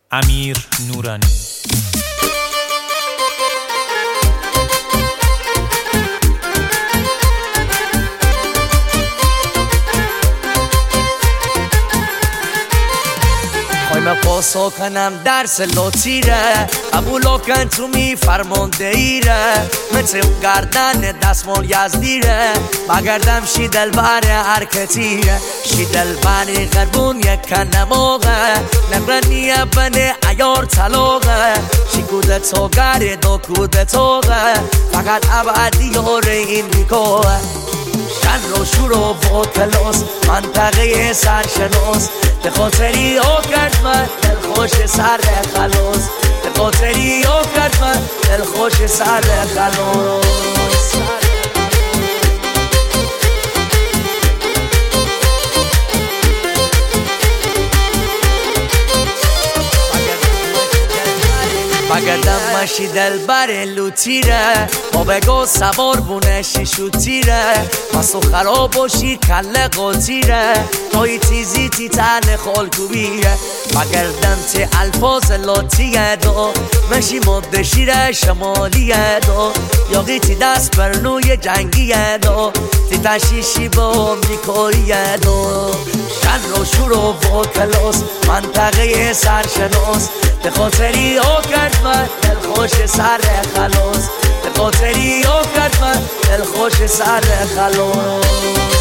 امیر نورانی. من پاسو کنم درس لطیره قبولو کن تو می فرمانده ایره مثل اون گردن دستمال یزدیره بگردم شی دلبر هر کتیره شی دلبر غربون یک کنماغه نقرنیه بنه ایار طلاقه شی کوده توگره دو کوده توغه فقط ابعدی یاره این میکوه شن و شور و کلاس منطقه سرشناس به خاطری او کرد من دل خوش سر خلاص به خاطری او کرد من دل خوش سر خلاص بگردم مشی دلبر لوتیره با بگو سوار بونشی شوتیره مسو خراب باشی کل قاطیره تایی تیزی تی تن خالکوبیره بگردم تی الفاظ لاتیه دو مشی مد شیره شمالیه دو یاقی تی دست برنوی جنگیه دو تی تشیشی با امریکاییه دو شن و شور و کلاس منطقه سرشناس به خاطری او کرد من دل خوش سر خلاص به خاطری او کرد من دل خوش سر خلاص